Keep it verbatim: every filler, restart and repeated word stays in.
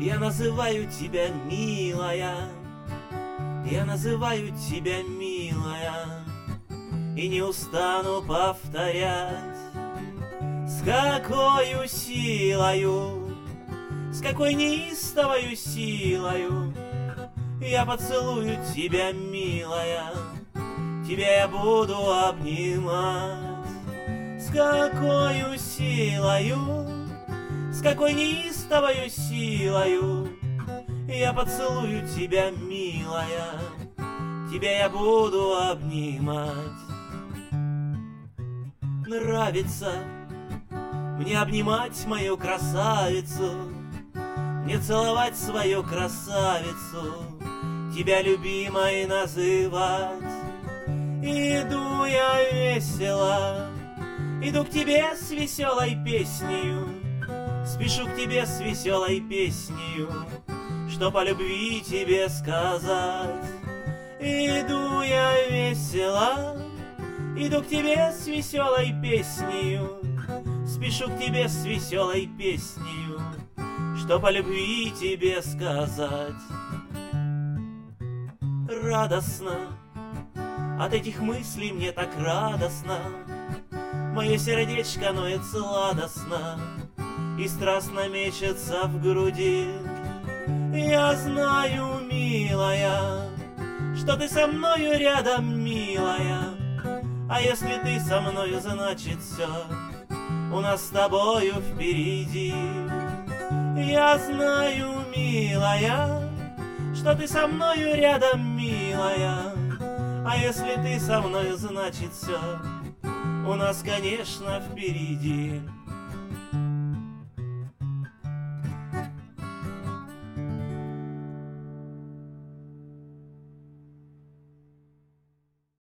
Я называю тебя милая, я называю тебя милая, и не устану повторять, с какою силою, с какой неистовою силою я поцелую тебя, милая, тебя я буду обнимать. С какою силою, с какой неистовою силою я поцелую тебя, милая, тебя я буду обнимать. Нравится мне обнимать мою красавицу, мне целовать свою красавицу, тебя любимой называть. Иду я весело, иду к тебе с веселой песнею, спешу к тебе с веселой песнею, что по любви тебе сказать. Иду я весело, иду к тебе с веселой песнею, спешу к тебе с веселой песнею, что по любви тебе сказать. Радостно, от этих мыслей мне так радостно, мое сердечко ноет сладостно и страстно мечется в груди. Я знаю, милая, что ты со мною рядом, милая, а если ты со мною, значит все у нас с тобою впереди. Я знаю, милая, что ты со мною рядом, милая, а если ты со мною, значит все у нас, конечно, впереди.